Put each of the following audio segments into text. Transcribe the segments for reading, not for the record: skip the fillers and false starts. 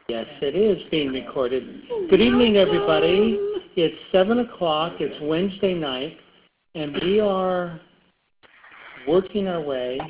Yes, it is being recorded. Good evening, everybody. It's 7 o'clock. It's Wednesday night, and we are working our way.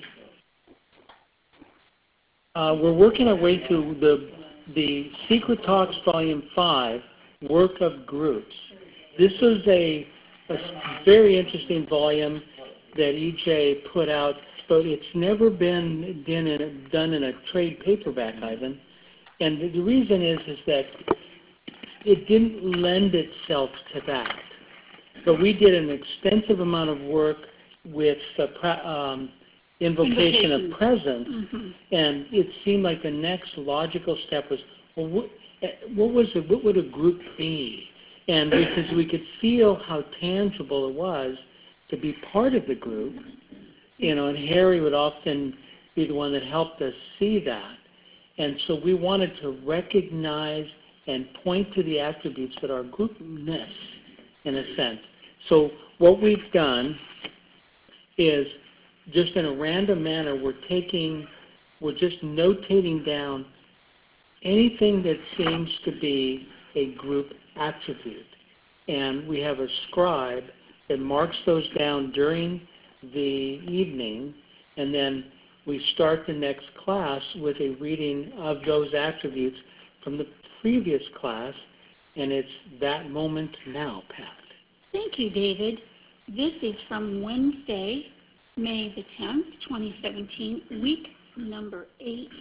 We're working our way through the Secret Talks Volume 5, Work of Groups. This is a very interesting volume that EJ put out, but it's never been done in a trade paperback, Ivan. And the reason is that it didn't lend itself to that. But we did an extensive amount of work with invocation of presence, and it seemed like the next logical step was, well, what would a group be? And because we could feel how tangible it was to be part of the group, and Harry would often be the one that helped us see that. And so we wanted to recognize and point to the attributes that our group miss, in a sense. So what we've done is, just in a random manner, we're just notating down anything that seems to be a group attribute. And we have a scribe that marks those down during the evening, and then we start the next class with a reading of those attributes from the previous class, and it's that moment now, Pat. Thank you, David. This is from Wednesday, May the 10th, 2017, week number 8.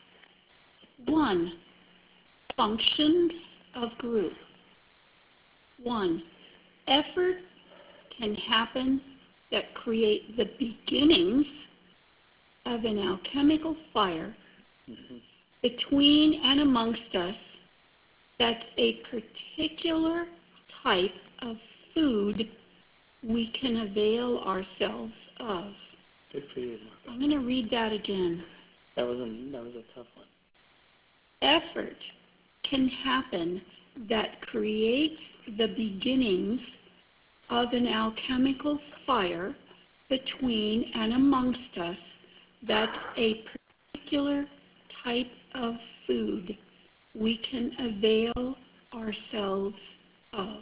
1. Functions of group. 1. Effort can happen that create the beginnings of an alchemical fire between and amongst us that's a particular type of food we can avail ourselves of. Good for you, Mark. I'm going to read that again. That was a tough one. Effort can happen that creates the beginnings of an alchemical fire between and amongst us that's a particular type of food we can avail ourselves of.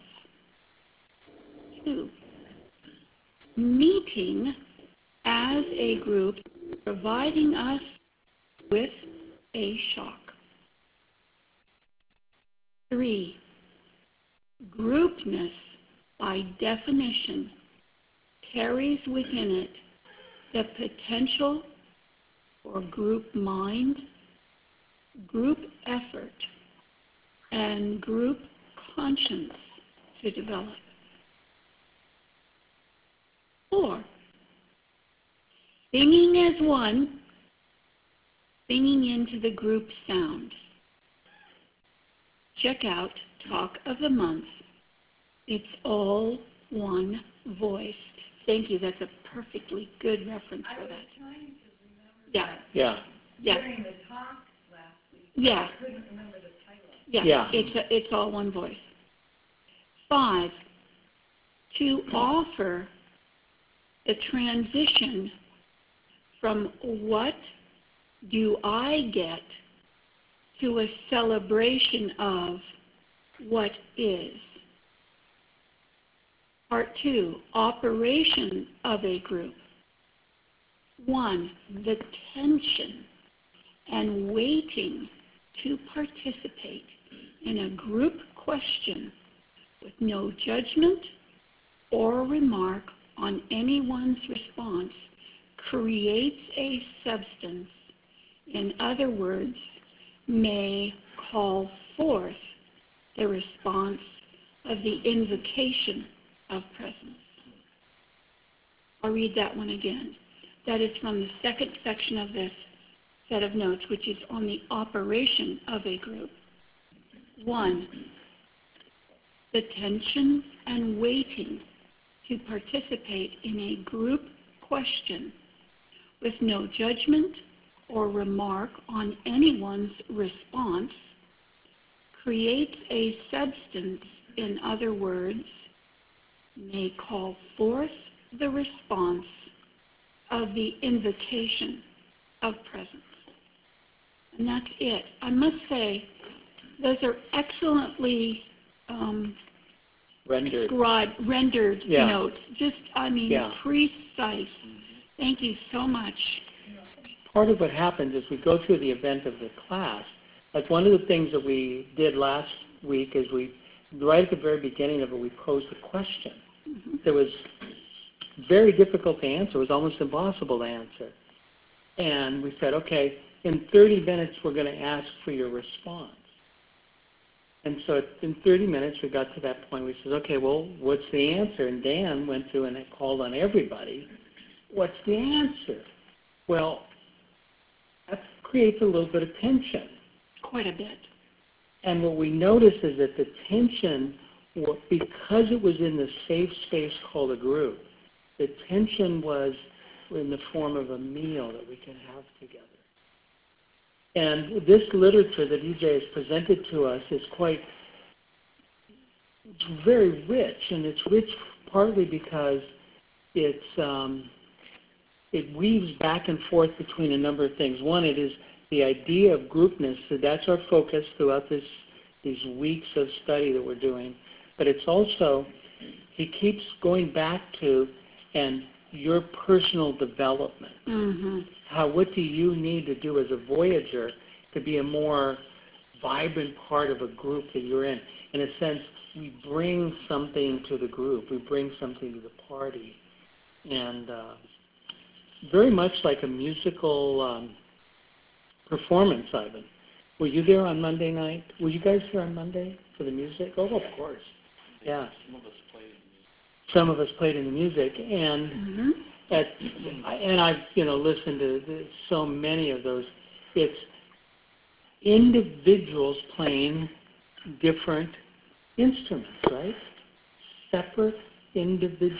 2. Meeting as a group, providing us with a shock. 3. Groupness, by definition, carries within it the potential for group mind, group effort, and group conscience to develop. 4. Singing as one, singing into the group sound. Check out Talk of the Month. It's all one voice. Thank you. That's a perfectly good reference for that. Yeah. During the talk last week, yeah. I couldn't remember the title. Yeah. It's all one voice. 5. To offer the transition from what do I get to a celebration of what is. Part 2, operation of a group. 1, the tension and waiting to participate in a group question with no judgment or remark on anyone's response creates a substance. In other words, may call forth the response of the invocation of presence. I'll read that one again. That is from the second section of this set of notes, which is on the operation of a group. 1, the tension and waiting to participate in a group question with no judgment or remark on anyone's response creates a substance, in other words, may call forth the response of the invocation of presence. And that's it. I must say, Those are excellently Rendered. rendered Yeah. notes. Just, I mean, Yeah. precise. Thank you so much. Part of what happens is we go through the event of the class. Like one of the things that we did last week is right at the very beginning of it, we posed a question that was very difficult to answer. It was almost impossible to answer. And we said, okay, in 30 minutes, we're going to ask for your response. And so in 30 minutes, we got to that point. We said, okay, well, what's the answer? And Dan went through and called on everybody. What's the answer? Well, that creates a little bit of tension. Quite a bit. And what we noticed is that the tension, because it was in the safe space called a group, the tension was in the form of a meal that we can have together. And this literature that EJ has presented to us is it's very rich, and it's rich partly because it weaves back and forth between a number of things. One, it is the idea of groupness, so that's our focus throughout these weeks of study that we're doing. But it's also, he keeps going back to and your personal development. Mm-hmm. What do you need to do as a Voyager to be a more vibrant part of a group that you're in? In a sense, we bring something to the group. We bring something to the party. And very much like a musical performance, Ivan. Were you there on Monday night? Were you guys here on Monday for the music? Oh, of course. Yeah. Some of us played in the music, and I've listened to so many of those. It's individuals playing different instruments, right? Separate individuals.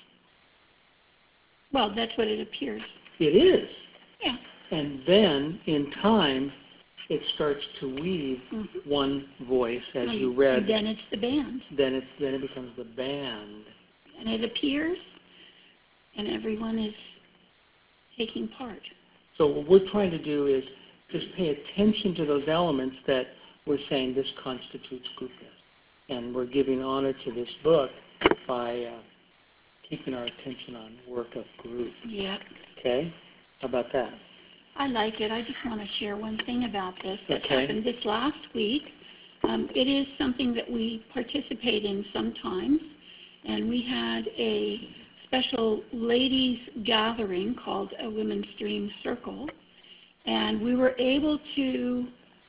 Well, that's what it appears. It is. Yeah. And then, in time, it starts to weave one voice, as you read. And then it's the band. Then it becomes the band. And it appears, and everyone is taking part. So what we're trying to do is just pay attention to those elements that we're saying this constitutes groupness. And we're giving honor to this book by keeping our attention on work of group. Yeah. Okay? How about that? I like it. I just want to share one thing about this that Okay. happened this last week. It is something that we participate in sometimes. And we had a special ladies gathering called a Women's Dream Circle. And we were able to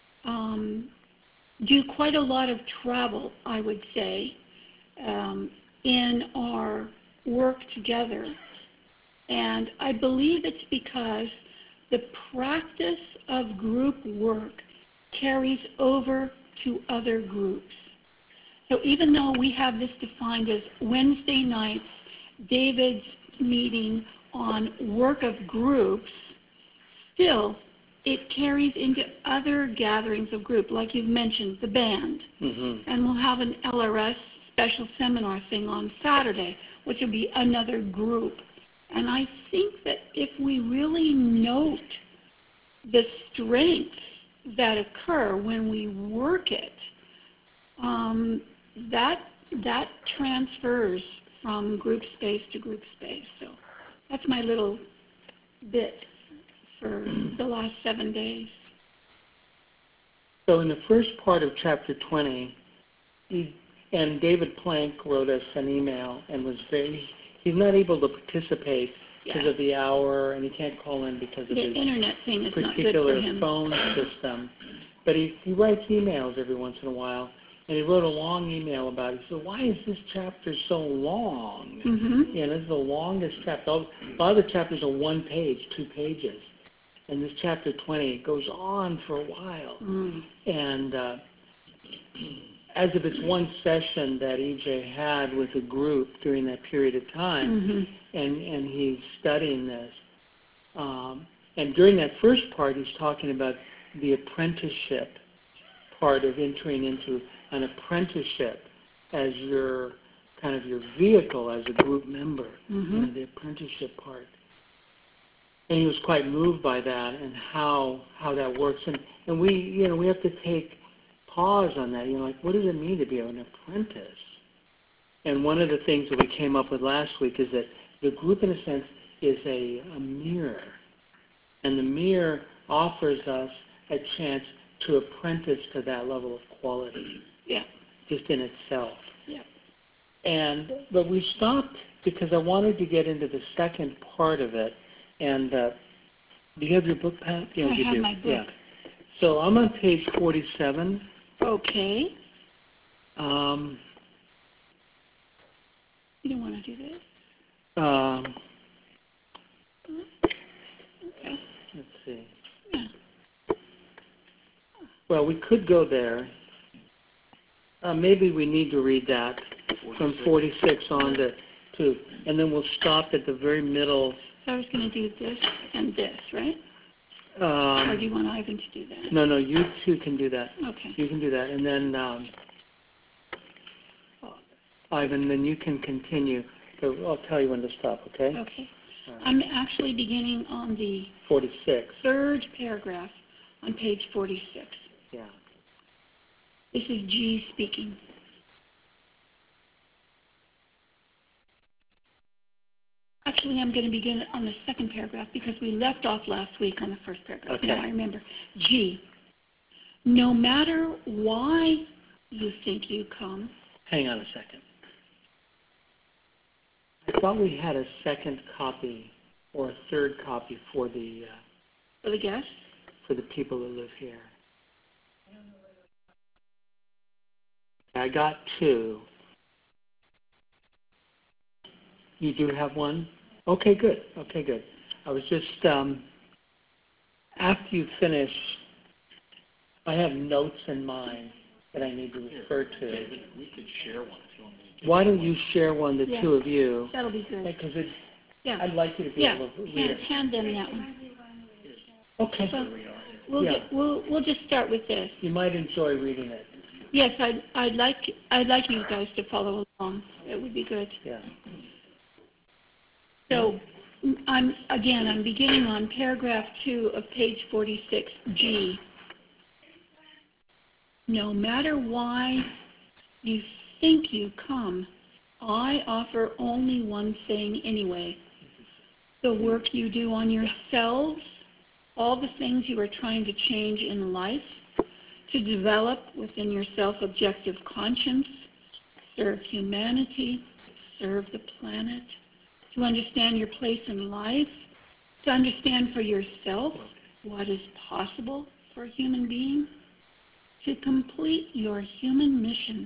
do quite a lot of travel, I would say, in our work together. And I believe it's because the practice of group work carries over to other groups. So even though we have this defined as Wednesday nights, David's meeting on work of groups, still it carries into other gatherings of group, like you've mentioned, the band. Mm-hmm. And we'll have an LRS special seminar thing on Saturday, which will be another group. And I think that if we really note the strengths that occur when we work it, that transfers from group space to group space. So that's my little bit for the last 7 days. So in the first part of chapter 20, and David Plank wrote us an email and he's not able to participate because of the hour, and he can't call in because of the his internet thing is not good particular for him. phone system. But he writes emails every once in a while, and he wrote a long email about it. He said, why is this chapter so long? Mm-hmm. This is the longest chapter. A lot of the chapters are 1 page, 2 pages. And this chapter 20 goes on for a while. And as if it's one session that EJ had with a group during that period of time, and he's studying this. And during that first part, he's talking about the apprenticeship part of entering into an apprenticeship as your kind of your vehicle as a group member, the apprenticeship part. And he was quite moved by that and how that works. And we have to take pause on that. What does it mean to be an apprentice? And one of the things that we came up with last week is that the group, in a sense, is a mirror. And the mirror offers us a chance to apprentice to that level of quality. Yeah. Just in itself. Yeah. But we stopped because I wanted to get into the second part of it. And do you have your book, Pat? Yeah, I you have do. my book. Yeah. So I'm on page 47. Okay. You don't want to do this? Okay. Let's see. Yeah. Well, we could go there. Maybe we need to read that from 46 on to, and then we'll stop at the very middle. So I was going to do this and this, right? Or do you want Ivan to do that? No, you two can do that. Okay. You can do that. And then, Ivan, then you can continue. So I'll tell you when to stop, okay? Okay. I'm actually beginning on the 46. third paragraph on page 46. Yeah. This is G speaking. Actually, I'm going to begin on the second paragraph because we left off last week on the first paragraph. Okay. Now I remember. G. No matter why you think you come. Hang on a second. I thought we had a second copy or a third copy for the guests? For the people who live here. I got two. You do have one? Okay, good. I was just, after you finish, I have notes in mind that I need to refer to. David, we could share one if you want me to. Why don't you share one, the two of you? That'll be good. Because Yeah. I'd like you to be able to read it. Hand them that one. Okay. So we'll just start with this. You might enjoy reading it. Yes, I'd like you guys to follow along. It would be good. Yeah. So I'm beginning on paragraph 2 of page 46, G. No matter why you think you come, I offer only one thing anyway. The work you do on yourselves, all the things you are trying to change in life, to develop within yourself objective conscience, serve humanity, serve the planet, to understand your place in life, to understand for yourself what is possible for a human being, to complete your human mission.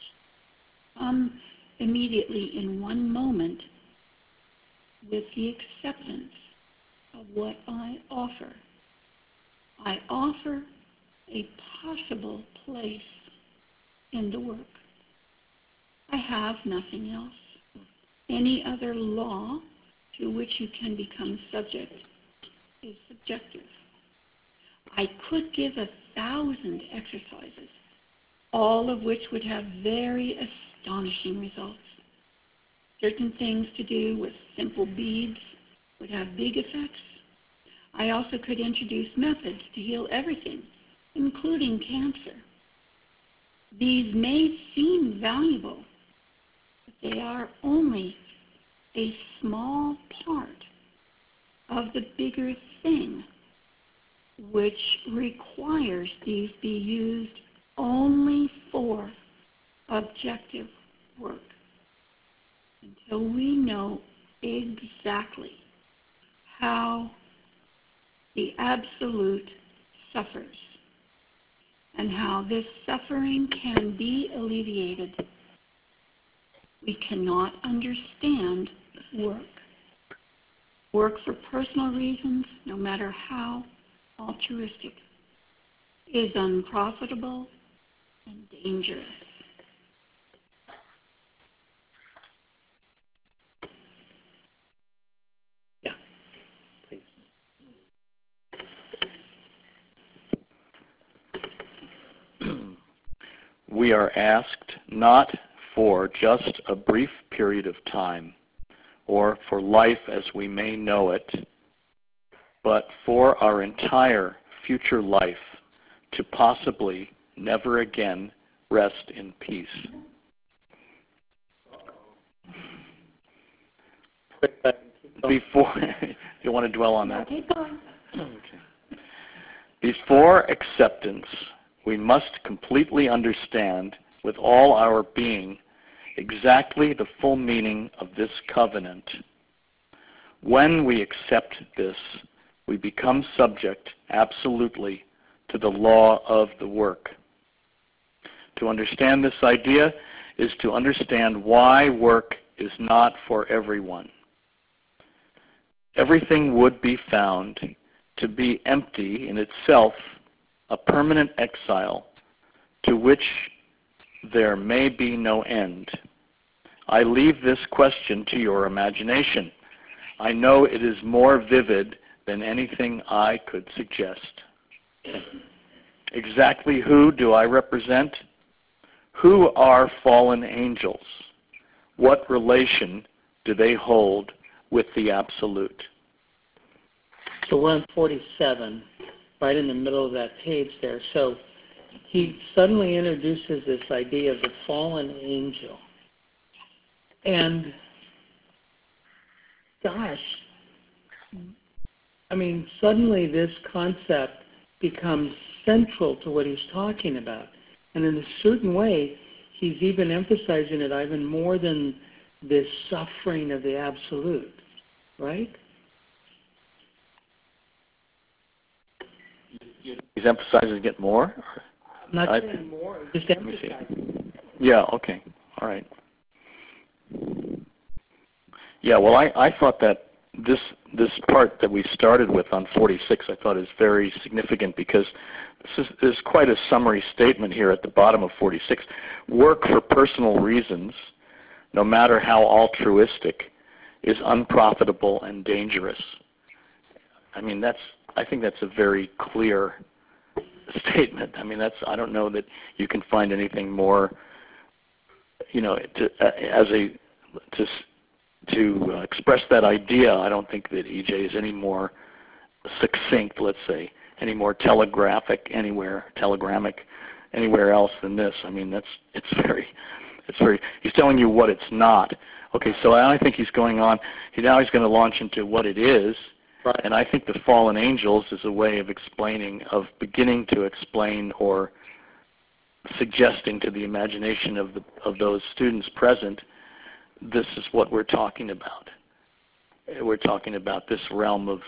Immediately in one moment with the acceptance of what I offer. I offer a possible place in the work. I have nothing else. Any other law to which you can become subject is subjective. I could give 1,000 exercises, all of which would have very astonishing results. Certain things to do with simple beads would have big effects. I also could introduce methods to heal everything, including cancer. These may seem valuable, but they are only a small part of the bigger thing, which requires these be used only for objective work. Until we know exactly how the Absolute suffers and how this suffering can be alleviated, we cannot understand work. Work for personal reasons, no matter how altruistic, is unprofitable and dangerous. Yeah, please. We are asked not for just a brief period of time or for life as we may know it, but for our entire future life to possibly never again rest in peace. Before, you want to dwell on that? Keep going. Okay. Before acceptance, we must completely understand with all our being exactly the full meaning of this covenant. When we accept this, we become subject absolutely to the law of the work. To understand this idea is to understand why work is not for everyone. Everything would be found to be empty in itself, a permanent exile to which there may be no end. I leave this question to your imagination. I know it is more vivid than anything I could suggest. Exactly who do I represent? Who are fallen angels? What relation do they hold with the Absolute? So we're on 47, right in the middle of that page there. So he suddenly introduces this idea of the fallen angel. And gosh, I mean, suddenly this concept becomes central to what he's talking about. And in a certain way, he's even emphasizing it even more than this suffering of the Absolute, right? He's emphasizing it more? I'm not saying more, just emphasizing. Yeah, okay. All right. Yeah, well, I thought that this part that we started with on 46, I thought is very significant because there's quite a summary statement here at the bottom of 46. Work for personal reasons, no matter how altruistic, is unprofitable and dangerous. I mean, I think that's a very clear statement. I mean, I don't know that you can find anything more, to express that idea. I don't think that EJ is any more succinct, let's say, any more telegrammic anywhere else than this. I mean, it's very, he's telling you what it's not. Okay, so I think he's going on, now he's going to launch into what it is. Right. And I think the fallen angels is a way of beginning to explain or suggesting to the imagination of those students present, this is what we're talking about. We're talking about this realm of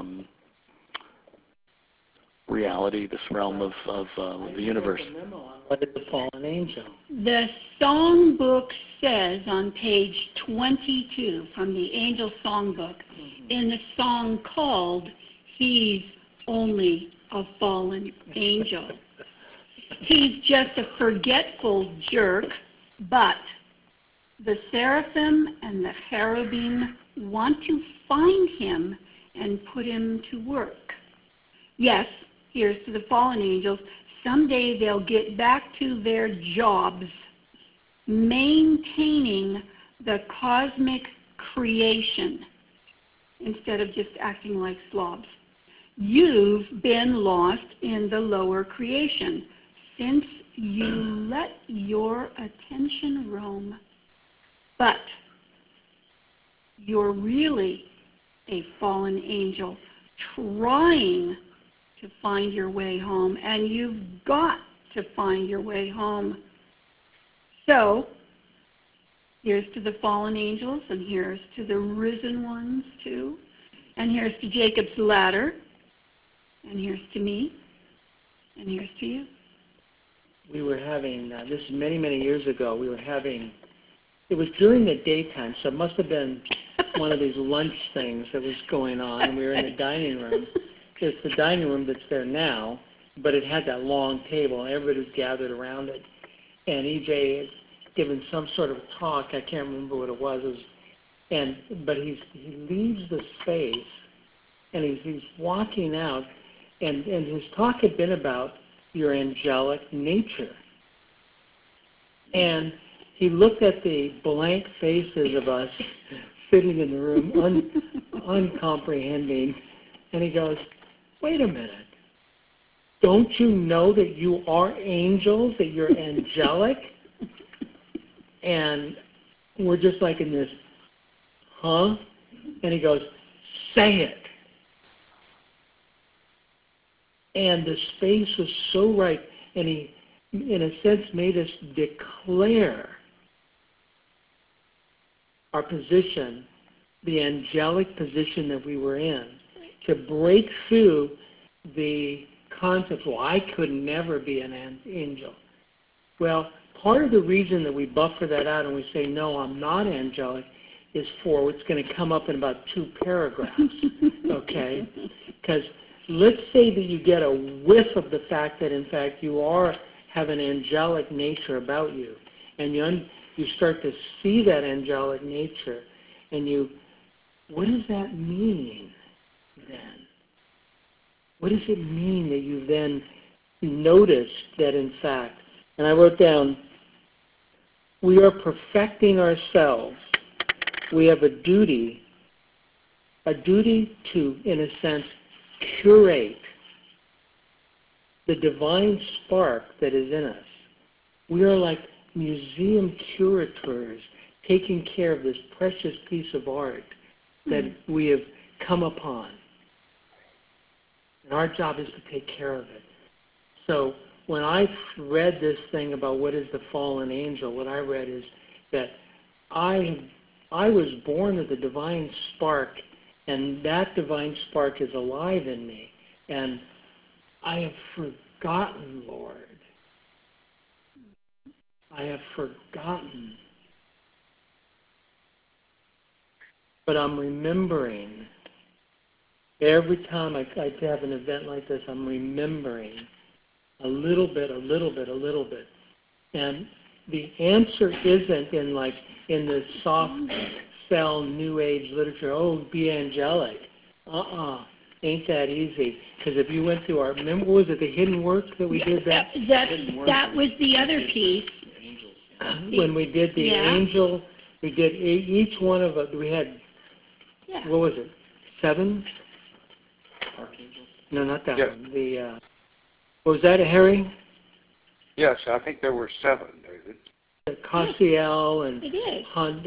reality, this realm of the universe. What is the fallen angel? The songbook says on page 22 from the Angel Songbook, in the song called He's Only a Fallen Angel. He's just a forgetful jerk, but the seraphim and the cherubim want to find him and put him to work. Yes, here's to the fallen angels. Someday they'll get back to their jobs, maintaining the cosmic creation instead of just acting like slobs. You've been lost in the lower creation since you let your attention roam. But you're really a fallen angel trying to find your way home, and you've got to find your way home. So, here's to the fallen angels, and here's to the risen ones too, and here's to Jacob's ladder, and here's to me, and here's to you. We were having, this is many, many years ago, it was during the daytime, so it must have been one of these lunch things that was going on, and we were in the dining room. It's the dining room that's there now, but it had that long table, and everybody was gathered around it. And EJ had given some sort of talk, I can't remember what it was, but he leaves the space, and he's walking out, and his talk had been about your angelic nature. And he looked at the blank faces of us sitting in the room, uncomprehending, and he goes, wait a minute. don't you know that you are angels, that you're angelic? And we're just like in this, huh? And he goes, say it. And the space was so right, and he, in a sense, made us declare our position, the angelic position that we were in, to break through the concept, well, I could never be an angel. Well, part of the reason that we buffer that out and we say, no, I'm not angelic, is for what's going to come up in about 2 paragraphs, okay? Because let's say that you get a whiff of the fact that, in fact, you have an angelic nature about you, and you start to see that angelic nature, and what does that mean then? What does it mean that you then notice that, in fact, and I wrote down, we are perfecting ourselves. We have a duty to, in a sense, curate the divine spark that is in us. We are like museum curators taking care of this precious piece of art that we have come upon. And our job is to take care of it. So when I read this thing about what is the fallen angel, what I read is that I was born with a divine spark, and that divine spark is alive in me. And I have forgotten, Lord. I have forgotten. But I'm remembering. Every time I have an event like this, I'm remembering a little bit. And the answer isn't in the soft sell New Age literature, oh, be angelic. Ain't that easy. Because if you went through remember, what was it, the hidden work that we did? That was the other piece. When we did the angel, we did each one of us, we had, what was it, 7? Archangels? No, not that one. Was that, Harry? Yes, I think there were 7, David. Cassiel and It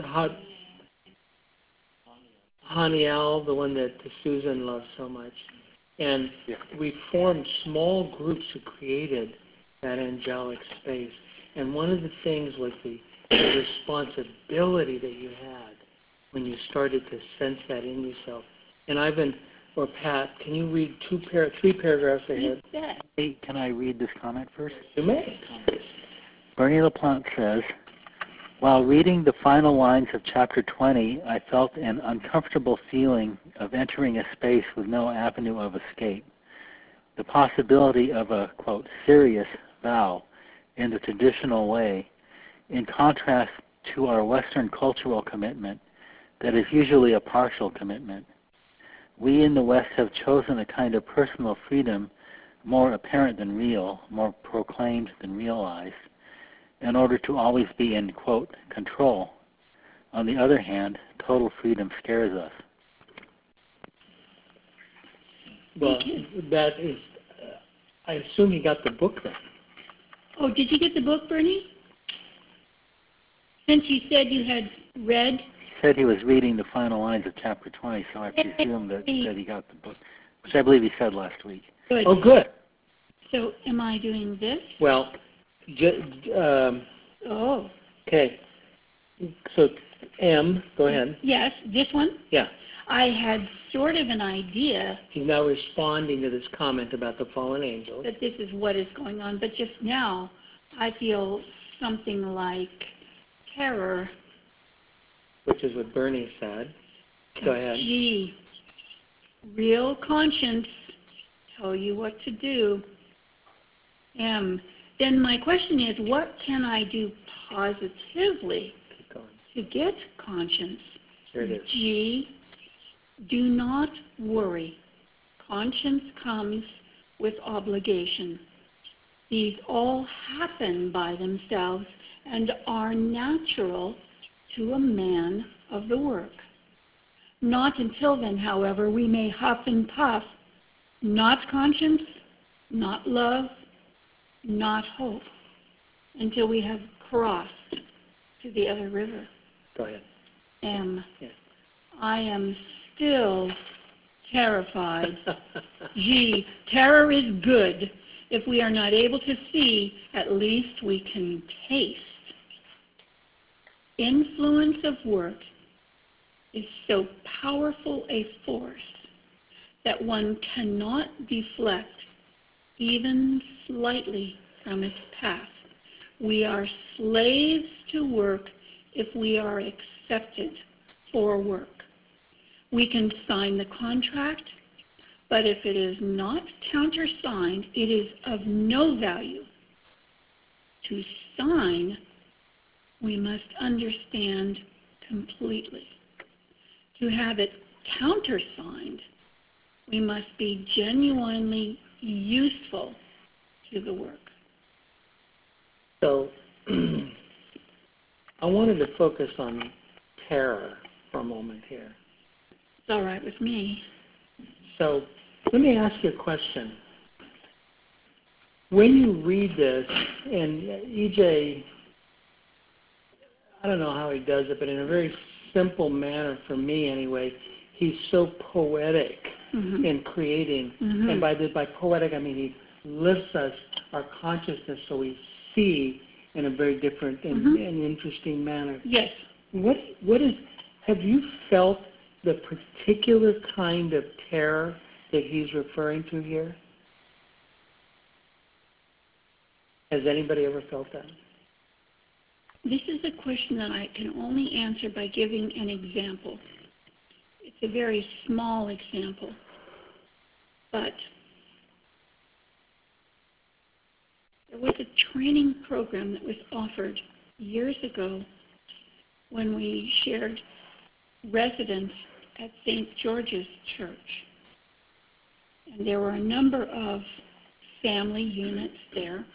Haniel, the one that Susan loves so much. And we formed small groups who created that angelic space. And one of the things was the responsibility that you had when you started to sense that in yourself. And Ivan or Pat, can you read 3 paragraphs ahead? Hey, can I read this comment first? You may. Bernie LaPlante says, while reading the final lines of chapter 20, I felt an uncomfortable feeling of entering a space with no avenue of escape. The possibility of a, quote, serious vow in the traditional way, in contrast to our Western cultural commitment that is usually a partial commitment. We in the West have chosen a kind of personal freedom more apparent than real, more proclaimed than realized, in order to always be in, quote, control. On the other hand, total freedom scares us. Well, that is, I assume you got the book then. Oh, did you get the book, Bernie? Since you said you had read? He said he was reading the final lines of chapter 20, so I presume that he got the book, which I believe he said last week. Good. Oh, good. So am I doing this? Well, okay. So, M, go ahead. Yes, this one? Yeah. I had sort of an idea He's now responding to this comment about the fallen angels. that this is what is going on, but just now I feel something like terror. Which is what Bernie said. Go ahead. Gee, real conscience tell you what to do. M. Then my question is, what can I do positively Keep going. to get conscience? Here it is. G. Do not worry. Conscience comes with obligation. These all happen by themselves and are natural to a man of the work. Not until then, however, we may huff and puff. Not conscience, not love, not hope, until we have crossed to the other river. Go ahead. M. Yeah. I am still terrified. G. Terror is good. If we are not able to see, at least we can taste. Influence of work is so powerful a force that one cannot deflect even slightly from its path. We are slaves to work if we are accepted for work. We can sign the contract, but if it is not countersigned, it is of no value. To sign, we must understand completely. To have it countersigned, we must be genuinely useful to the work. So I wanted to focus on terror for a moment here. It's all right with me. So let me ask you a question. When you read this, and EJ, I don't know how he does it, but in a very simple manner, for me anyway, he's so poetic in creating. And by poetic, I mean he lifts us, our consciousness, so we see in a very different and interesting manner. Yes. Have you felt the particular kind of terror that he's referring to here? Has anybody ever felt that? This is a question that I can only answer by giving an example. It's a very small example, but there was a training program that was offered years ago when we shared residence at St. George's Church. And there were a number of family units there.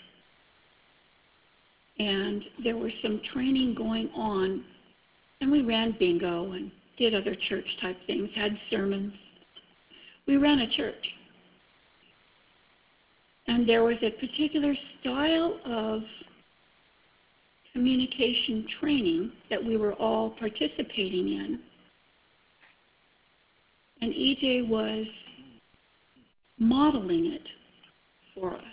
And there was some training going on. And we ran bingo and did other church-type things, had sermons. We ran a church. And there was a particular style of communication training that we were all participating in. And EJ was modeling it for us.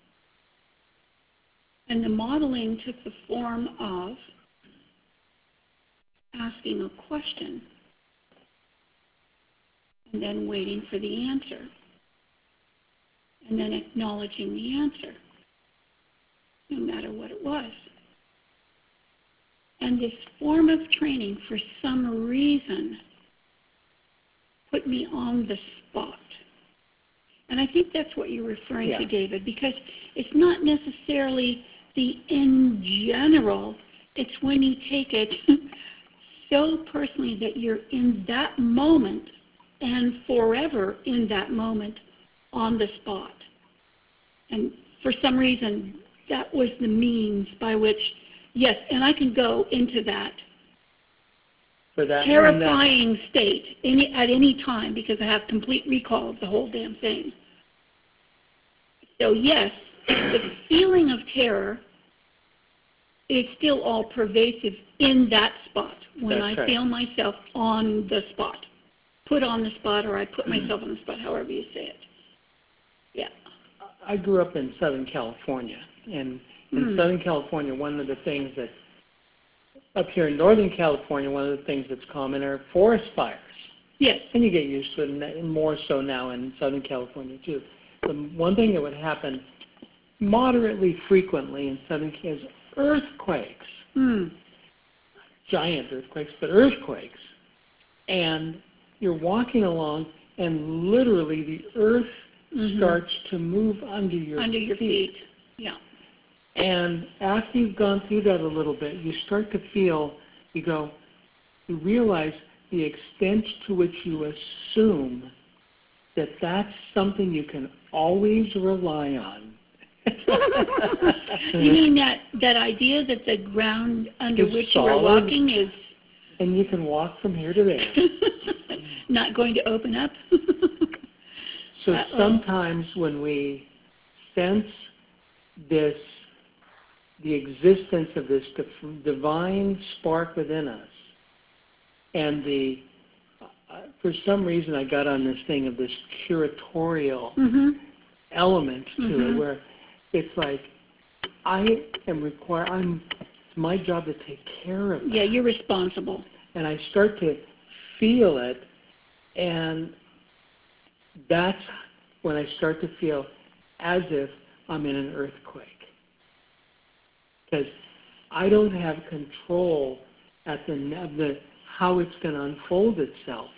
And the modeling took the form of asking a question and then waiting for the answer and then acknowledging the answer, no matter what it was. And this form of training, for some reason, put me on the spot. And I think that's what you're referring to, David, because it's not necessarily the in general, it's when you take it so personally that you're in that moment and forever in that moment on the spot. And for some reason, that was the means by which, yes, and I can go into that terrifying state at any time because I have complete recall of the whole damn thing. So yes, the feeling of terror is still all pervasive in that spot when I feel myself on the spot, put on the spot, or I put myself on the spot, however you say it. Yeah. I grew up in Southern California, and in Southern California, one of the things that up here in Northern California, one of the things that's common are forest fires. Yes. And you get used to it, and more so now in Southern California too. The one thing that would happen moderately frequently in Southern California is earthquakes. Giant earthquakes, but earthquakes. And you're walking along, and literally the earth starts to move under your feet. Yeah. And after you've gone through that a little bit, you start to feel, you realize the extent to which you assume that that's something you can always rely on. You mean that idea that the ground under It's which solid, you are walking is... And you can walk from here to there. not going to open up? So sometimes when we sense the existence of this divine spark within us, and for some reason I got on this thing of this curatorial element to it, where it's like it's my job to take care of it. Yeah, you're responsible. And I start to feel it, and that's when I start to feel as if I'm in an earthquake. Because I don't have control at how it's going to unfold itself.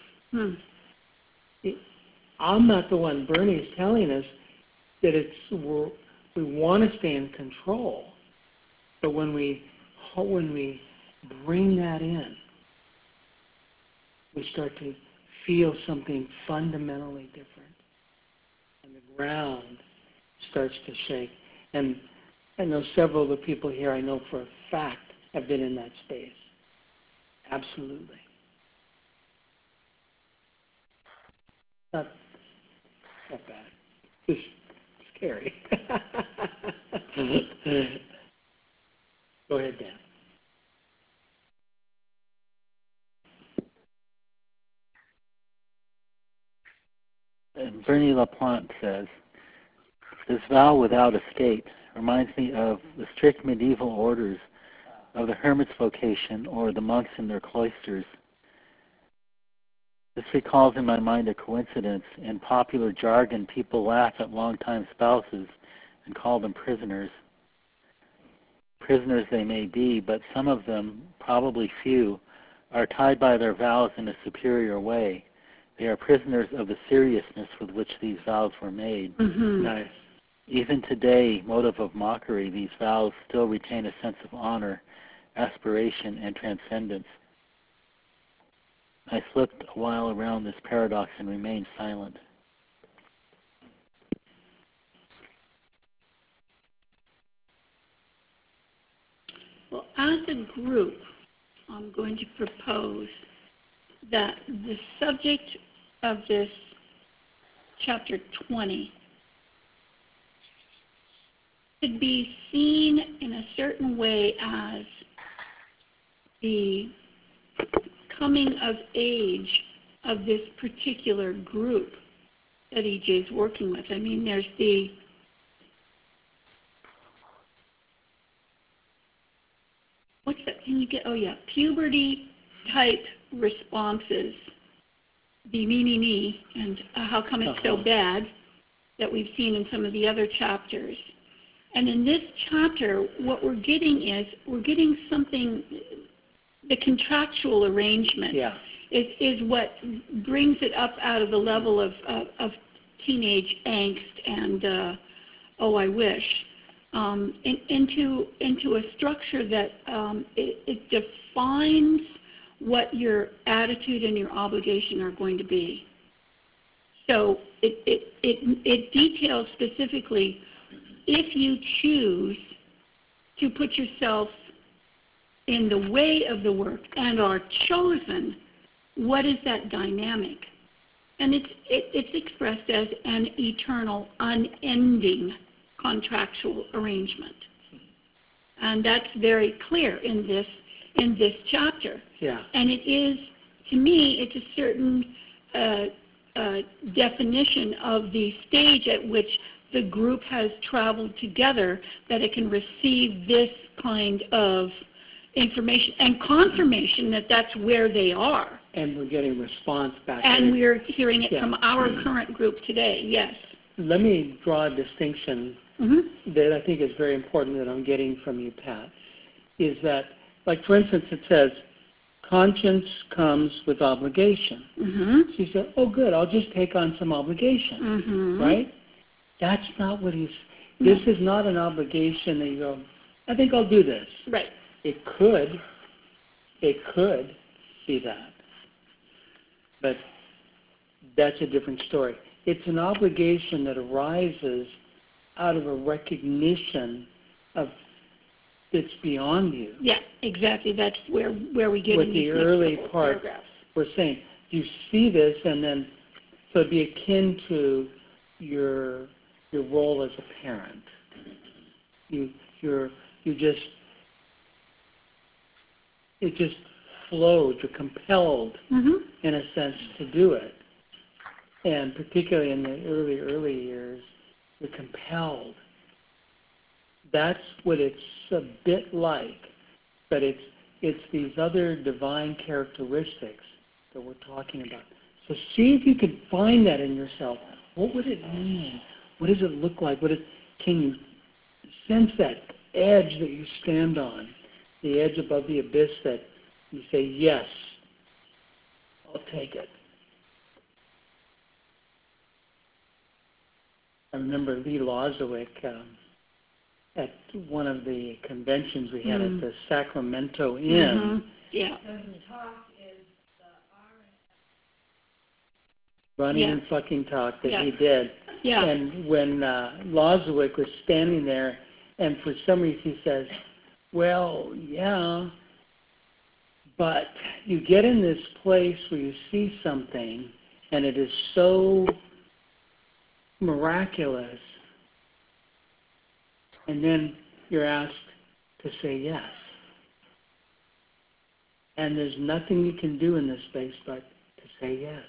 I'm not the one. Bernie is telling us that we want to stay in control, but when we bring that in, we start to feel something fundamentally different, and the ground starts to shake. And I know several of the people here, I know for a fact, have been in that space. Absolutely. Not bad. Just scary. Go ahead, Dan. And Bernie LaPlante says, this vow without escape reminds me of the strict medieval orders of the hermit's vocation or the monks in their cloisters. This recalls in my mind a coincidence. In popular jargon, people laugh at long-time spouses and call them prisoners. Prisoners they may be, but some of them, probably few, are tied by their vows in a superior way. They are prisoners of the seriousness with which these vows were made. Nice. Even today, motive of mockery, these vows still retain a sense of honor, aspiration, and transcendence. I slipped a while around this paradox and remained silent. Well, as a group, I'm going to propose that the subject of this chapter 20 should be seen in a certain way as the coming of age of this particular group that EJ is working with. I mean, there's the what's that? Can you get? Oh yeah, puberty type responses. Be me, and how come it's so bad that we've seen in some of the other chapters. And in this chapter, what we're getting something. The contractual arrangement is what brings it up out of the level of teenage angst and I wish into a structure that it defines what your attitude and your obligation are going to be. So it details specifically if you choose to put yourself in the way of the work and are chosen, what is that dynamic? And it's expressed as an eternal, unending contractual arrangement. And that's very clear in this chapter. Yeah. And it is, to me, it's a certain definition of the stage at which the group has traveled together, that it can receive this kind of information and confirmation that that's where they are. And we're getting response back. And we're hearing it from our current group today, yes. Let me draw a distinction that I think is very important that I'm getting from you, Pat, is that, like, for instance, it says, conscience comes with obligation. She said, oh, good, I'll just take on some obligation, right? That's not what this is not an obligation that you go, I think I'll do this. Right. It could be that. But that's a different story. It's an obligation that arises out of a recognition of it's beyond you. Yeah, exactly. That's where we get with the early part. We're saying you see this, and then so it'd be akin to your your role as a parent. You it just flows. You're compelled, in a sense, to do it. And particularly in the early years, you're compelled. That's what it's a bit like, but it's these other divine characteristics that we're talking about. So see if you can find that in yourself. What would it mean? What does it look like? Can you sense that edge that you stand on, the edge above the abyss that you say, yes, I'll take it. I remember Lee Lozowick at one of the conventions we had at the Sacramento Inn. Yeah. So the talk is the Running and fucking talk that he did. Yeah. And when Lozowick was standing there, and for some reason he says, well, yeah, but you get in this place where you see something, and it is so miraculous, and then you're asked to say yes. And there's nothing you can do in this space but to say yes.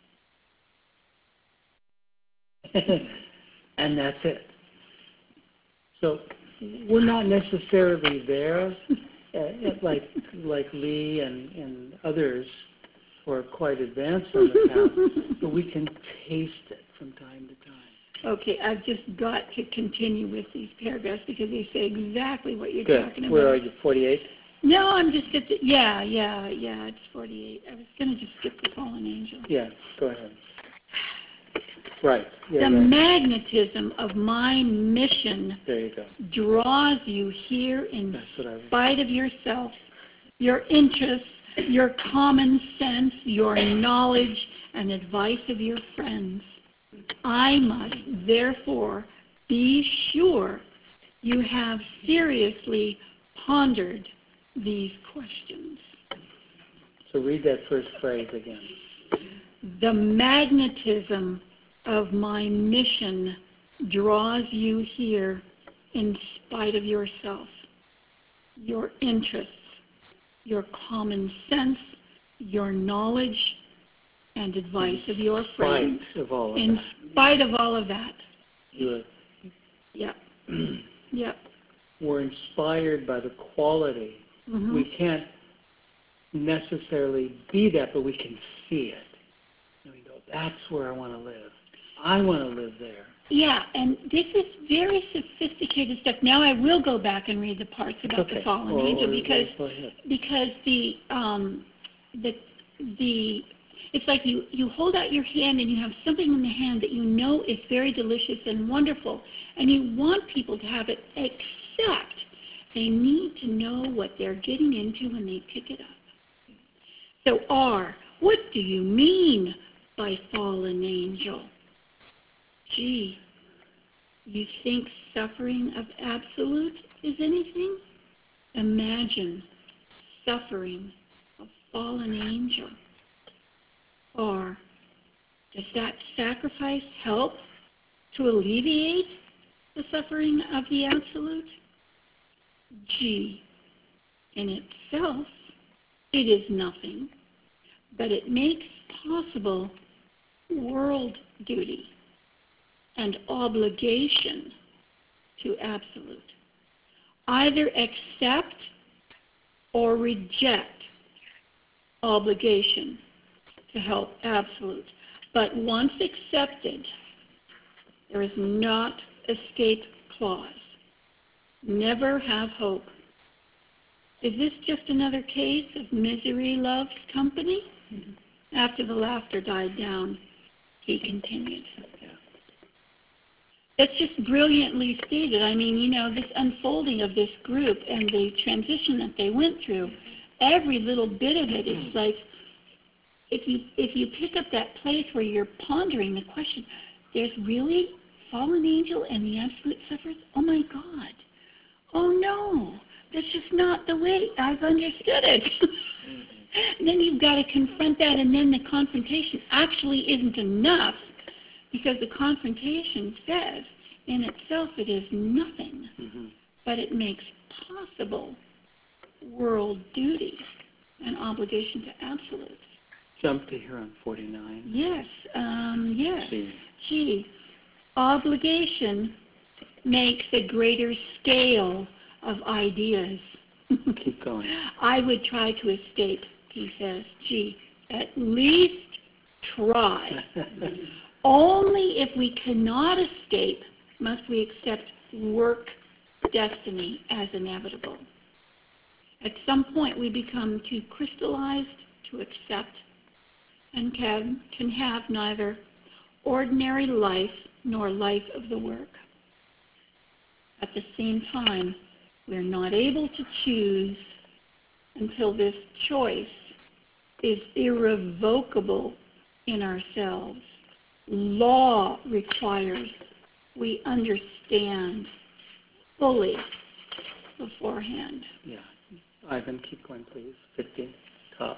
And that's it. So we're not necessarily there, like Lee and others who are quite advanced on the path, but we can taste it from time to time. Okay, I've just got to continue with these paragraphs because they say exactly what you're Good. talking about. Where are you, 48? No, I'm just at the, yeah, it's 48. I was going to just skip the fallen angel. Yeah, go ahead. Right. Yeah, The magnetism of my mission there you go. draws you here in That's what I was. spite of yourself, your interests, your common sense, your knowledge, and advice of your friends. I must therefore be sure you have seriously pondered these questions. So read that first phrase again. The magnetism of my mission draws you here in spite of yourself, your interests, your common sense, your knowledge, and advice of your friends. In spite of all of that. In spite of all of that. Yep. Yep. We're inspired by the quality. We can't necessarily be that, but we can see it. And we go, that's where I want to live. I want to live there. Yeah, and this is very sophisticated stuff. Now I will go back and read the parts about the fallen angel because it's like you hold out your hand and you have something in the hand that you know is very delicious and wonderful, and you want people to have it, except they need to know what they're getting into when they pick it up. So R, what do you mean by fallen angel? G, you think suffering of absolute is anything? Imagine suffering of fallen angel. Or does that sacrifice help to alleviate the suffering of the absolute? G, in itself, it is nothing, but it makes possible world duty and obligation to absolute. Either accept or reject obligation to help absolute. But once accepted, there is not escape clause. Never have hope. Is this just another case of misery loves company? After the laughter died down, he continued. That's just brilliantly stated. I mean, you know, this unfolding of this group and the transition that they went through, every little bit of it is like, if you pick up that place where you're pondering the question, there's really fallen angel and the absolute sufferers? Oh my God. Oh no, that's just not the way I've understood it. And then you've got to confront that, and then the confrontation actually isn't enough, because the confrontation says, in itself it is nothing, Mm-hmm. but it makes possible world duty and obligation to absolutes. Jump to here on 49. Yes, yes. See. Gee, obligation makes a greater scale of ideas. Keep going. I would try to escape, he says. Gee, at least try. Only if we cannot escape must we accept work destiny as inevitable. At some point we become too crystallized to accept and can have neither ordinary life nor life of the work. At the same time, we are not able to choose until this choice is irrevocable in ourselves. Law requires we understand fully beforehand. Yeah. Ivan, keep going, please. 15, top.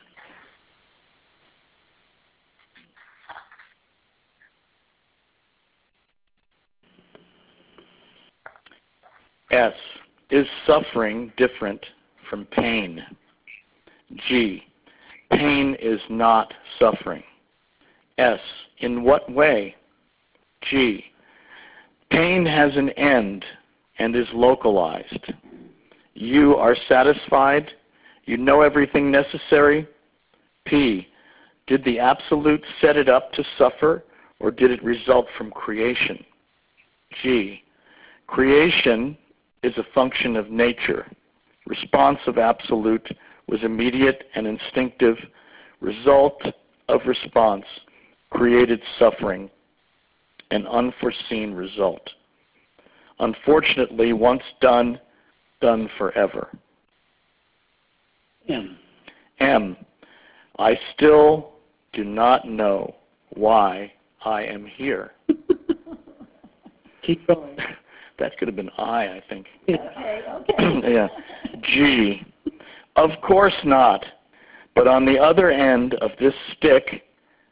S. Is suffering different from pain? G. Pain is not suffering. S. In what way? G. Pain has an end and is localized. You are satisfied? You know everything necessary? P. Did the Absolute set it up to suffer, or did it result from creation? G. Creation is a function of nature. Response of Absolute was immediate and instinctive. Result of response created suffering, an unforeseen result. Unfortunately, once done, done forever. M. M. I still do not know why I am here. Keep going. That could have been I think. Okay. Yeah. G. Of course not. But on the other end of this stick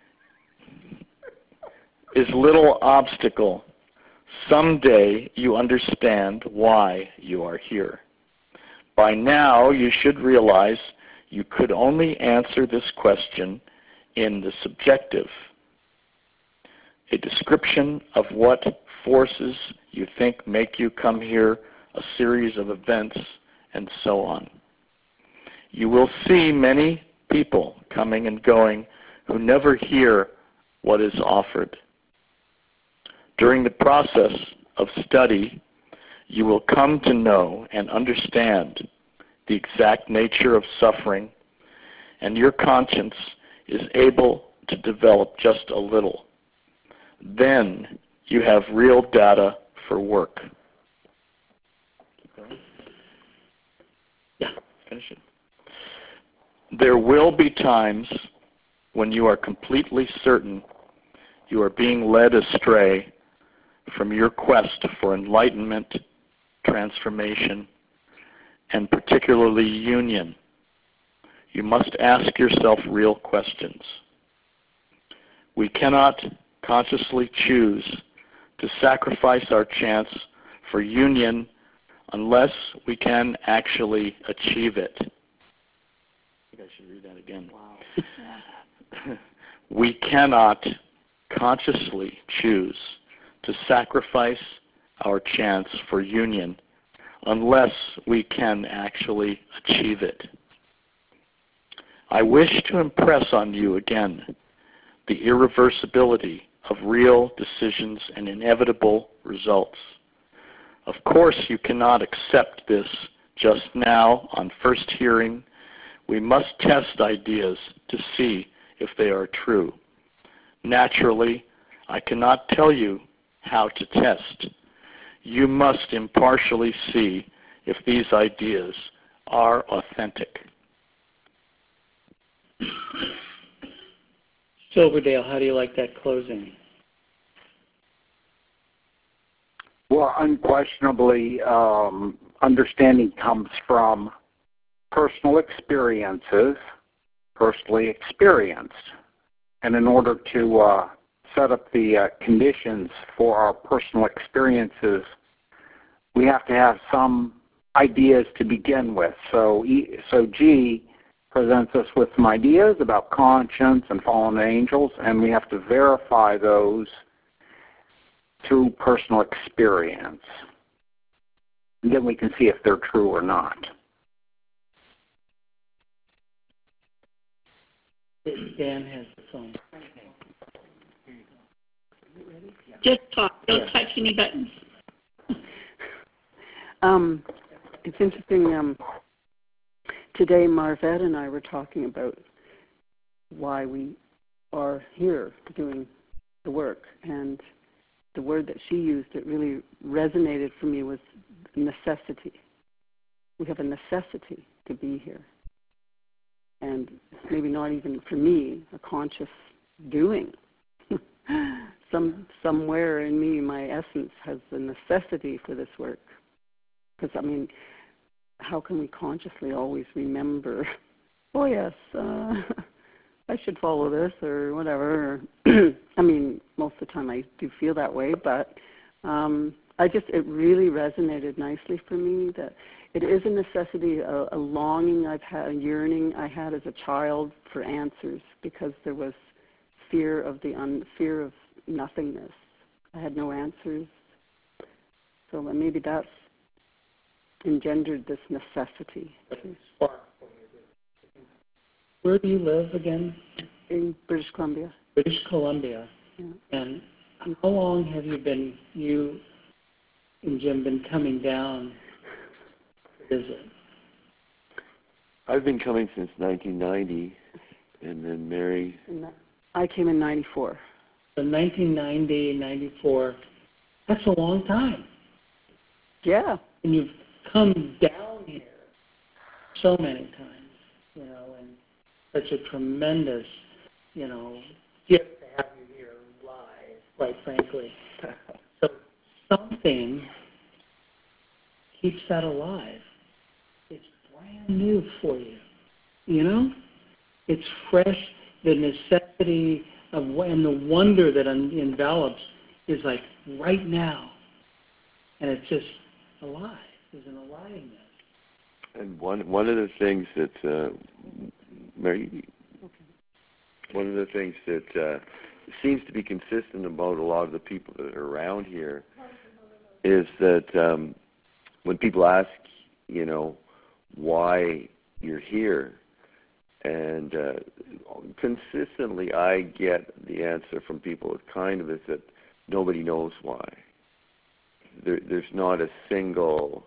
is little obstacle. Someday you understand why you are here. By now you should realize you could only answer this question in the subjective. A description of what forces you think make you come here, a series of events, and so on. You will see many people coming and going who never hear what is offered. During the process of study, you will come to know and understand the exact nature of suffering, and your conscience is able to develop just a little. Then you have real data for work. Keep going. Yeah. Finish it. There will be times when you are completely certain you are being led astray from your quest for enlightenment, transformation, and particularly union. You must ask yourself real questions. We cannot consciously choose to sacrifice our chance for union unless we can actually achieve it. I think I should read that again. Wow. We cannot consciously choose to sacrifice our chance for union unless we can actually achieve it. I wish to impress on you again the irreversibility of real decisions and inevitable results. Of course, you cannot accept this just now on first hearing. We must test ideas to see if they are true. Naturally, I cannot tell you how to test. You must impartially see if these ideas are authentic. Silverdale, how do you like that closing? Well, unquestionably, understanding comes from personal experiences, personally experienced. And in order to set up the conditions for our personal experiences, we have to have some ideas to begin with. So G presents us with some ideas about conscience and fallen angels, and we have to verify those through personal experience. And then we can see if they're true or not. Dan has the phone. Just talk. Don't touch any buttons. It's interesting. Today, Marvette and I were talking about why we are here doing the work, and the word that she used that really resonated for me was necessity. We have a necessity to be here, and maybe not even for me a conscious doing. Somewhere in me, my essence has the necessity for this work. Because, I mean, how can we consciously always remember, oh yes, I should follow this or whatever. I mean, most of the time I do feel that way, but it really resonated nicely for me that it is a necessity, a longing I've had, a yearning I had as a child for answers, because there was fear of nothingness. I had no answers. So maybe that's engendered this necessity. Where do you live again? In British Columbia. British Columbia. Yeah. And how long have you and Jim been coming down to visit? I've been coming since 1990, and then Mary. I came in 94. So 1990, 94, that's a long time. Yeah. And you've come down here so many times, and such a tremendous, gift to have you here live, quite frankly. So something keeps that alive. It's brand new for you, It's fresh. The necessity and the wonder that envelops is like right now. And it's just alive. There's an aliveness. And one of the things that Mary, one of the things that seems to be consistent about a lot of the people that are around here is that when people ask, why you're here, and consistently I get the answer from people is that nobody knows why. There's not a single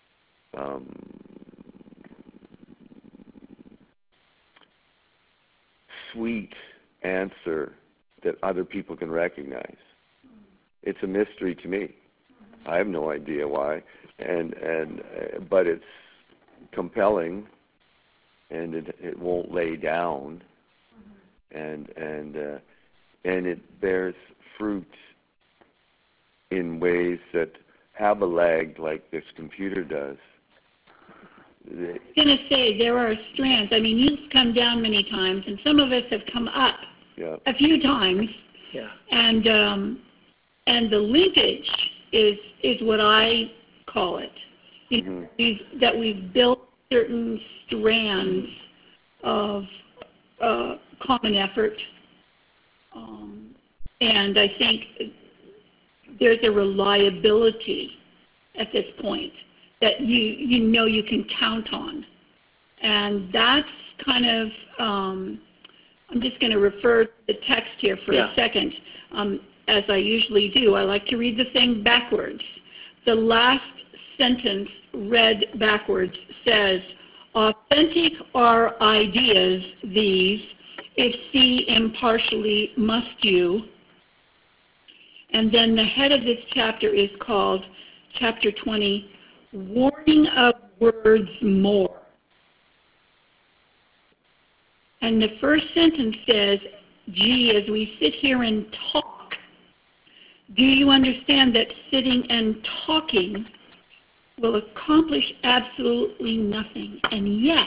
sweet answer that other people can recognize. It's a mystery to me. I have no idea why, but it's compelling, and it won't lay down, and it bears fruit in ways that have a lag like this computer does. I was going to say, there are strands. I mean, you've come down many times, and some of us have come up a few times. Yeah. And the linkage is what I call it. That we've built certain strands of common effort, and I think there's a reliability at this point that you can count on. And that's kind of, I'm just going to refer to the text here for a second. As I usually do, I like to read the thing backwards. The last sentence read backwards says, authentic are ideas these, if see impartially must you. And then the head of this chapter is called Chapter 20, Warning of Words More. And the first sentence says, gee, as we sit here and talk, do you understand that sitting and talking will accomplish absolutely nothing? And yet,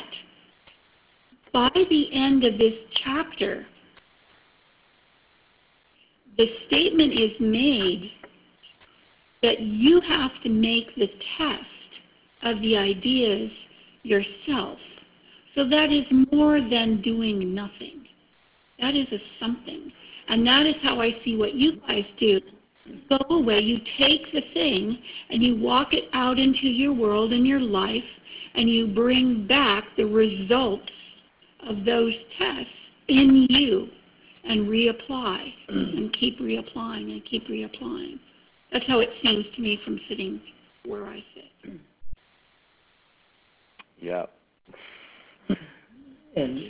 by the end of this chapter, the statement is made that you have to make the test of the ideas yourself. So that is more than doing nothing. That is a something. And that is how I see what you guys do. Go away, you take the thing, and you walk it out into your world and your life, and you bring back the results of those tests in you and reapply and keep reapplying and keep reapplying. That's how it seems to me from sitting where I sit. Yeah. And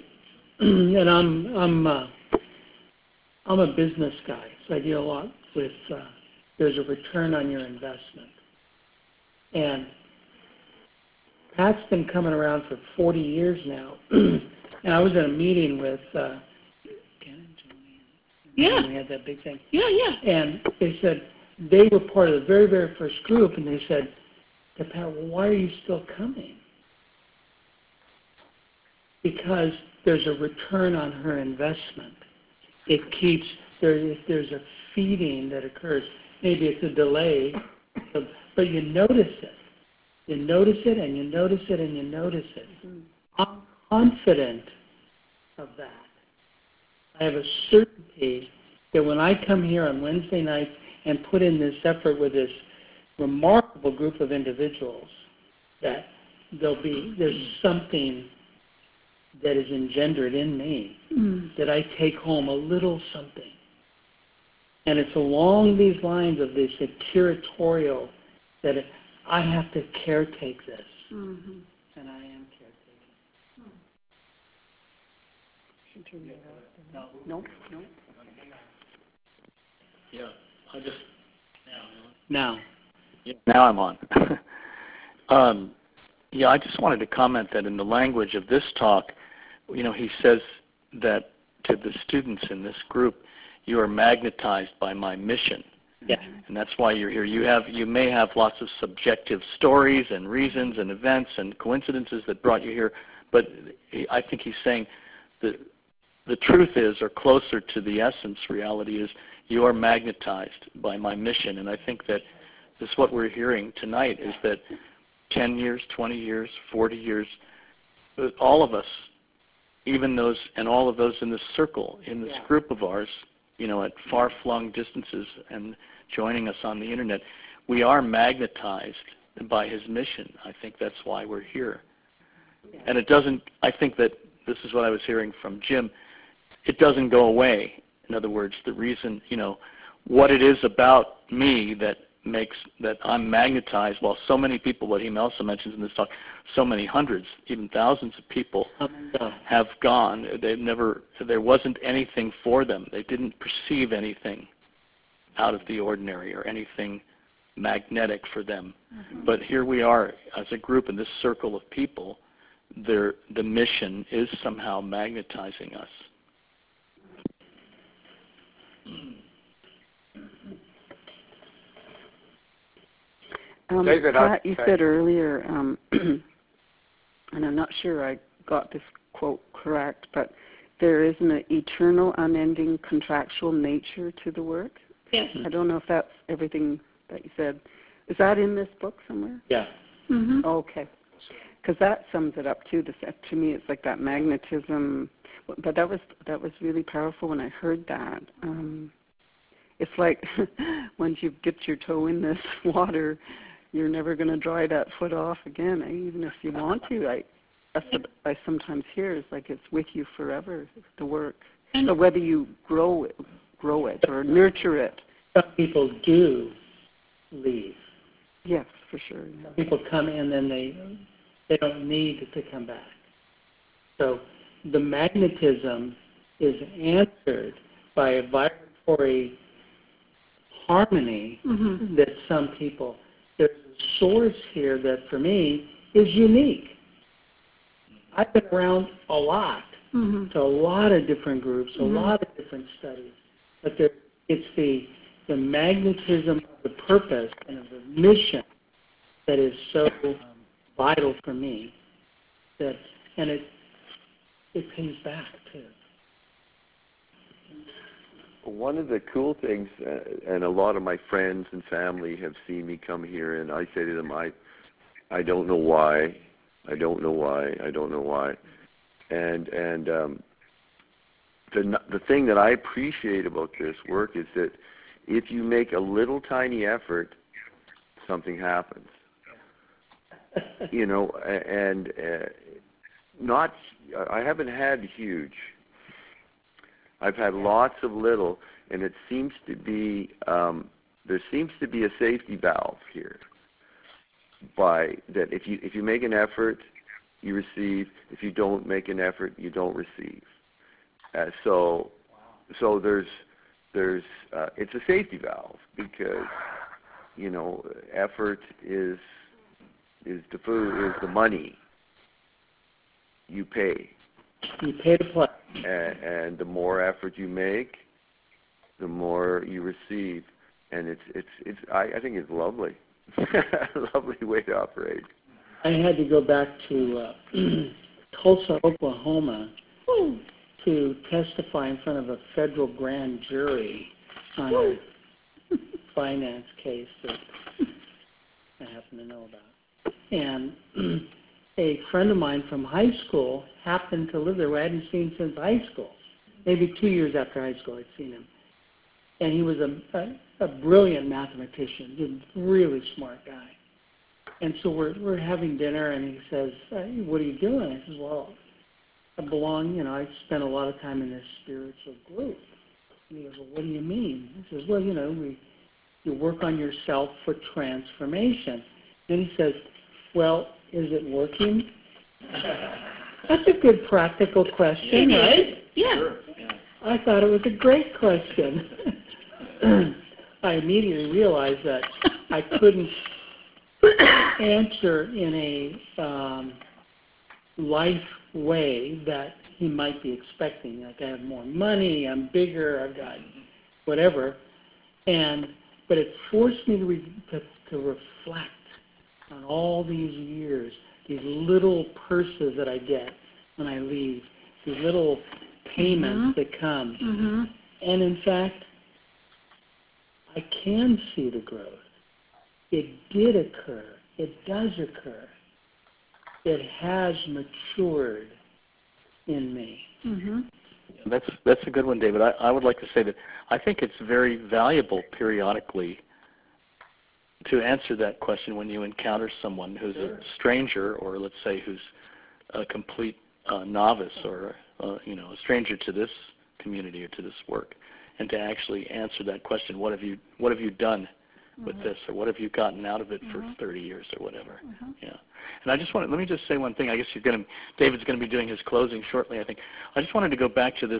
I'm a business guy, so I deal a lot with there's a return on your investment. And Pat's been coming around for 40 years now. And I was in a meeting with Ken and Julian. We had that big thing. Yeah. And they said they were part of the very, very first group, and they said to Pat, well, why are you still coming? Because there's a return on her investment. It keeps, there's a feeding that occurs. Maybe it's a delay, but you notice it. You notice it, and you notice it, and you notice it. I'm confident of that. I have a certainty that when I come here on Wednesday nights and put in this effort with this remarkable group of individuals, that there's something that is engendered in me, that I take home a little something. And it's along these lines of this curatorial that I have to caretake this. And I am caretaking. No. Yeah, I just Now. Yeah, now I'm on. Yeah, I just wanted to comment that in the language of this talk, he says that to the students in this group, you are magnetized by my mission. Yeah. And that's why you're here. You may have lots of subjective stories and reasons and events and coincidences that brought you here, but I think he's saying that the truth is, or closer to the essence reality is, you are magnetized by my mission. And I think that this is what we're hearing tonight, is that 10 years, 20 years, 40 years, all of us, even those, and all of those in this circle, in this group of ours, at far-flung distances and joining us on the internet, we are magnetized by his mission. I think that's why we're here. And it doesn't, I think that this is what I was hearing from Jim, it doesn't go away. In other words, the reason, what it is about me that makes that I'm magnetized, while so many people, what he also mentions in this talk, so many hundreds, even thousands of people have gone. There wasn't anything for them. They didn't perceive anything out of the ordinary or anything magnetic for them. But here we are as a group in this circle of people, the mission is somehow magnetizing us. David, Pat, you said earlier, and I'm not sure I got this quote correct, but there is an eternal, unending, contractual nature to the work. Yes. I don't know if that's everything that you said. Is that in this book somewhere? Yeah. Okay. Because that sums it up too. To me, it's like that magnetism. But that was really powerful when I heard that. It's like once you get your toe in this water, you're never going to dry that foot off again. Even if you want to, that's what I sometimes hear. It's like it's with you forever, the work. So whether you grow it or nurture it. Some people do leave. Yes, for sure. Some people come in and they don't need to come back. So the magnetism is answered by a vibratory harmony that some people, there's a source here that for me is unique. I've been around a lot, to a lot of different groups, a lot of different studies, but it's the magnetism of the purpose and of the mission that is so vital for me, and it pays back too. one of the cool things, and a lot of my friends and family have seen me come here, and I say to them, I don't know why, I don't know why, I don't know why, and the thing that I appreciate about this work is that if you make a little tiny effort, something happens. You know, and not, I haven't had huge. I've had lots of little, and it seems to be, there seems to be a safety valve here. By that, if you make an effort, you receive. If you don't make an effort, you don't receive. So there's it's a safety valve because, you know, effort is the food, is the money you pay. You pay to play. And the more effort you make, the more you receive, and I think it's lovely, lovely way to operate. I had to go back to Tulsa, Oklahoma, to testify in front of a federal grand jury on a finance case that I happen to know about. And a friend of mine from high school happened to live there, who I hadn't seen since high school. Maybe 2 years after high school I'd seen him. And he was a brilliant mathematician, a really smart guy. And so we're having dinner, and he says, hey, what are you doing? I says, well, I belong, you know, I spent a lot of time in this spiritual group. And he goes, well, what do you mean? He says, well, you know, you work on yourself for transformation. Then he says, well, is it working? That's a good practical question, right? Yeah. Sure. Yeah. I thought it was a great question. I immediately realized that I couldn't answer in a life way that he might be expecting. Like, I have more money, I'm bigger, I've got whatever. But it forced me to reflect on all these years, these little purses that I get when I leave, these little payments that come. Mm-hmm. And in fact, I can see the growth. It did occur. It does occur. It has matured in me. Mm-hmm. That's a good one, David. I would like to say that I think it's very valuable periodically to answer that question when you encounter someone who's a stranger, or let's say who's a complete novice, or a stranger to this community or to this work, and to actually answer that question: what have you done with this, or what have you gotten out of it for 30 years, or whatever? Yeah. And I just let me just say one thing. I guess David's going to be doing his closing shortly, I think. I just wanted to go back to this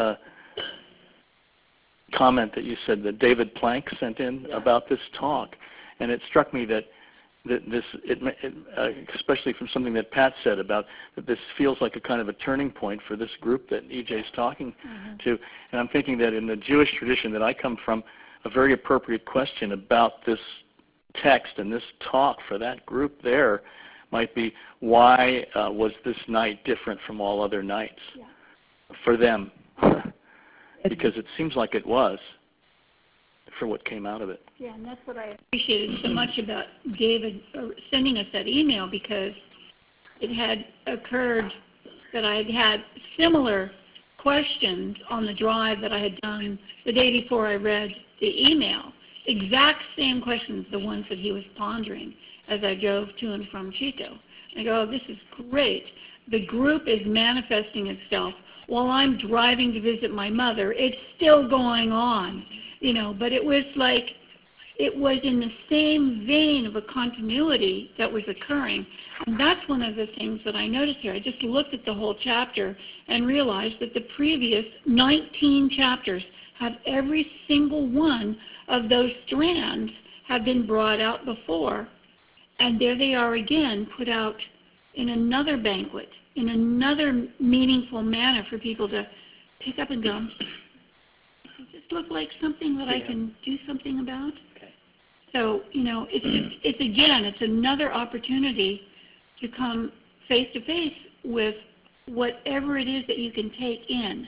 comment that you said that David Plank sent in about this talk. And it struck me that especially from something that Pat said about that this feels like a kind of a turning point for this group that EJ's talking to. And I'm thinking that in the Jewish tradition that I come from, a very appropriate question about this text and this talk for that group there might be, why was this night different from all other nights for them? Because it seems like it was, for what came out of it. Yeah, and that's what I appreciated so much about David sending us that email, because it had occurred that I had had similar questions on the drive that I had done the day before I read the email. Exact same questions, the ones that he was pondering as I drove to and from Chico. I go, oh, this is great. The group is manifesting itself while I'm driving to visit my mother. It's still going on, but it was like, it was in the same vein of a continuity that was occurring. And that's one of the things that I noticed here. I just looked at the whole chapter and realized that the previous 19 chapters have every single one of those strands have been brought out before. And there they are again, put out in another banquet, in another meaningful manner for people to pick up and go, does this look like something that I can do something about? So, it's another opportunity to come face to face with whatever it is that you can take in.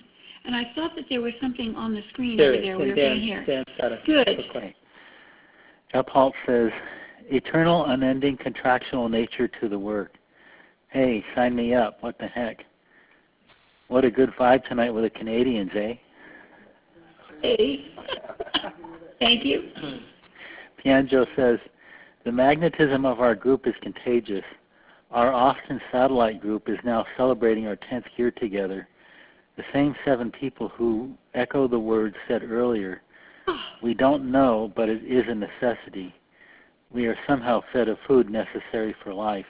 And I thought that there was something on the screen There over is, there we and were going to hear. Dan's got a Good. quick question. Epalt says, eternal, unending, contractual nature to the work. Hey, sign me up. What the heck? What a good vibe tonight with the Canadians, eh? Hey. Thank you. Pianjo says, the magnetism of our group is contagious. Our Austin satellite group is now celebrating our 10th year together. The same 7 people who echo the words said earlier. We don't know, but it is a necessity. We are somehow fed a food necessary for life.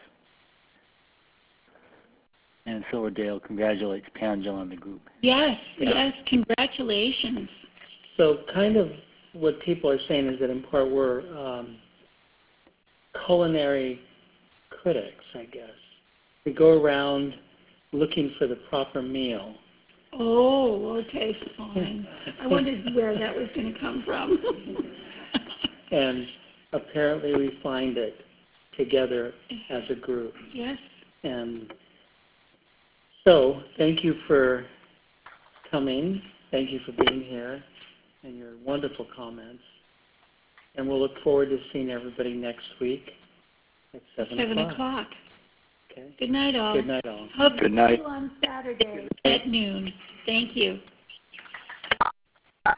And Silverdale congratulates Pianjo on the group. Yes, Yeah. yes, congratulations. So kind of what people are saying is that in part we're culinary critics, I guess. We go around looking for the proper meal. Oh, okay, fine. I wondered where that was going to come from. And apparently we find it together as a group. Yes. And so thank you for coming. Thank you for being here and your wonderful comments. And we'll look forward to seeing everybody next week at 7 o'clock. Okay. Good night, all. Good night, all. Hope Good night. to see you on Saturday at noon. Thank you.